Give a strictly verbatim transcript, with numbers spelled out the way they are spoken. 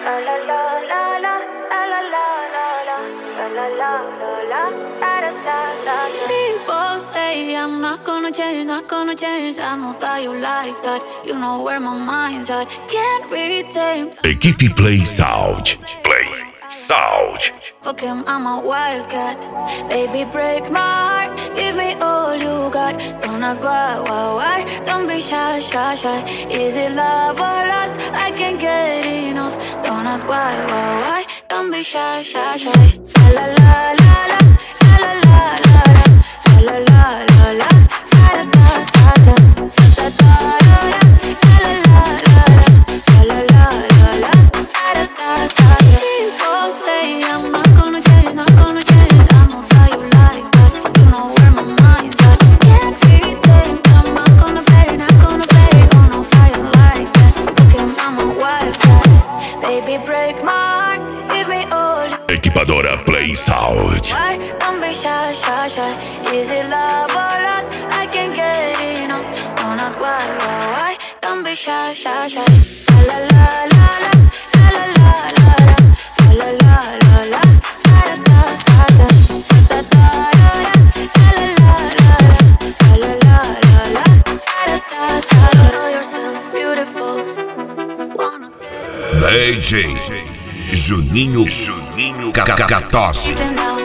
People say I'm not gonna change, not gonna change. I know that you like that. You know where my mind's at. Can't be tamed. Equipe Play Sound. Play Sound. Fuck him, I'm a wildcat. Baby, break my heart. Give me all you got. Don't ask why, why, why. Don't be shy, shy, shy. Is it love or lust? I can't get enough. Don't ask why, why, why. Don't be shy, shy, shy. La la la la, la la la la, la la la la la, da da da da, da da da la la la la, la la la la, da da da. People say I'm not gonna change, not gonna change. I know that you like that. You know where my mind's at. Can't be tamed. I'm not gonna play, not gonna play. Oh no, I don't like that. Fuck him, I'm a wildcat. Baby, break my heart. Give me all you. Equipadora Play Sound. Why? Don't be shy, shy, shy. Is it love or lust? I can't get enough. Don't ask why, why, why. Don't be shy, shy, shy. La la la la, la la la la la, la la la la, da da da da, da da da la la la la, la la la la, da da da. Know yourself beautiful. Wanna get it. D J Juninho Juninho Cacatosse. Even now